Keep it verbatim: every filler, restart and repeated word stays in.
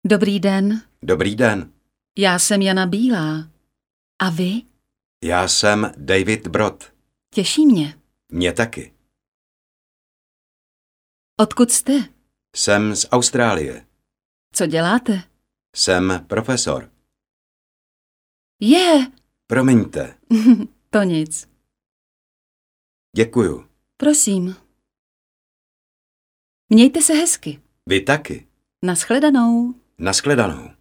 Dobrý den, Dobrý den, já jsem Jana Bílá. A vy? já jsem David Brod. Těší mě. Mě taky. Odkud jste? Jsem z Austrálie. Co děláte? Jsem profesor. Je, Promiňte. to nic. Děkuju. Prosím. Mějte se hezky. Vy taky. Nashledanou. Naschledanou.